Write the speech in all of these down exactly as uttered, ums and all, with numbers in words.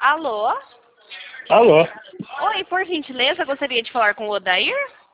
Alô? Alô? Oi, por gentileza, gostaria de falar com o Odair?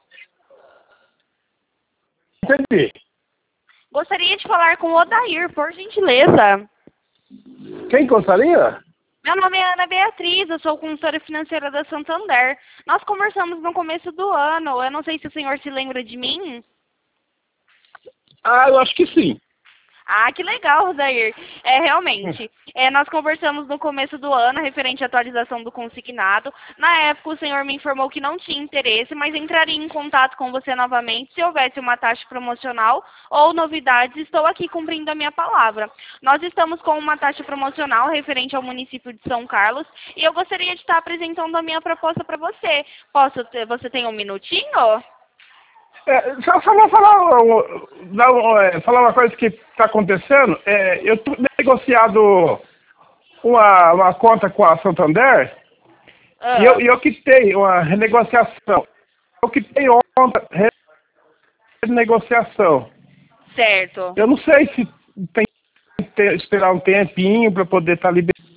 Entendi. Gostaria de falar com o Odair, por gentileza. Quem gostaria? Meu nome é Ana Beatriz, eu sou consultora financeira da Santander. Nós conversamos no começo do ano, eu não sei se o senhor se lembra de mim. Ah, eu acho que sim. Ah, que legal, Odair. É, realmente. É, nós conversamos no começo do ano, referente à atualização do consignado. Na época, o senhor me informou que não tinha interesse, mas entraria em contato com você novamente se houvesse uma taxa promocional ou novidades. Estou aqui cumprindo a minha palavra. Nós estamos com uma taxa promocional referente ao município de São Carlos e eu gostaria de estar apresentando a minha proposta para você. Posso ter, você tem um minutinho? É, só, só vou falar, dar um, é, falar uma coisa que está acontecendo. É, eu estou negociado uma, uma conta com a Santander Ah, e eu, e eu quitei uma renegociação. Eu quitei ontem renegociação. certo. Eu não sei se tem que ter- esperar um tempinho para poder estar liberado.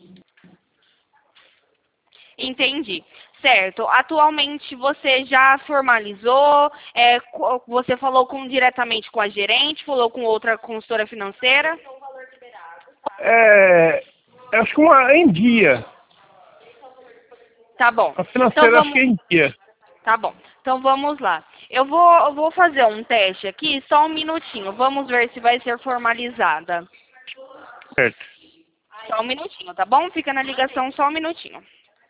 Entendi. Certo. Atualmente você já formalizou, é, co- você falou com, diretamente com a gerente, falou com outra consultora financeira? É, eu acho que uma em dia. Tá bom. A Então financeira acho que é vamos, em dia. tá bom. Então vamos lá. Eu vou, eu vou fazer um teste aqui, só um minutinho. Vamos ver se vai ser formalizada. Certo. Só um minutinho, tá bom? Fica na ligação só um minutinho.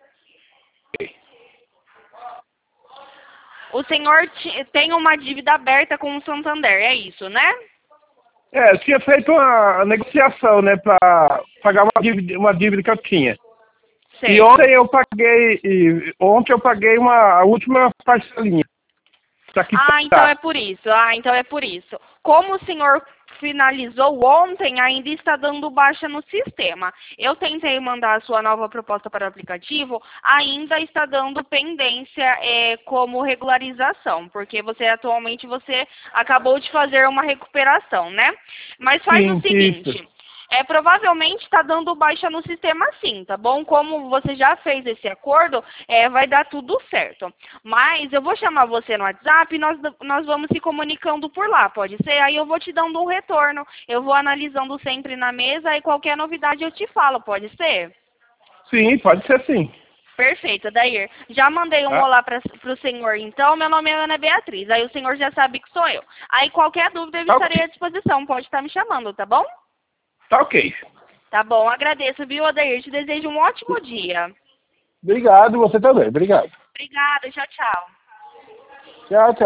O senhor ti- tem uma dívida aberta com o Santander, é isso, né? É, eu tinha feito uma negociação, né, para pagar uma dívida, uma dívida que eu tinha. E Certo. ontem eu paguei, e ontem eu paguei uma, a última parcelinha. Tá aqui, Ah, então é tá. por isso. Ah, então é por isso. Como o senhor finalizou ontem, ainda está dando baixa no sistema. Eu tentei mandar a sua nova proposta para o aplicativo, ainda está dando pendência é, como regularização, porque você atualmente você acabou de fazer uma recuperação, né? Mas faz o Sim, isso. seguinte. É, provavelmente está dando baixa no sistema sim, tá bom? Como você já fez esse acordo, é, vai dar tudo certo. Mas eu vou chamar você no WhatsApp e nós, nós vamos se comunicando por lá, pode ser? Aí eu vou te dando um retorno, eu vou analisando sempre na mesa e qualquer novidade eu te falo, pode ser? Sim, pode ser sim. Perfeito, Dair. Já mandei um Tá, olá para o senhor, então. Meu nome é Ana Beatriz. Aí o senhor já sabe que sou eu. Aí qualquer dúvida eu tá estarei ok. à disposição. Pode estar me chamando, tá bom? Tá ok. Tá bom, agradeço, viu, Odair? Te desejo um ótimo dia. Obrigado, você também. Obrigado. Obrigada, tchau, tchau. Tchau, tchau.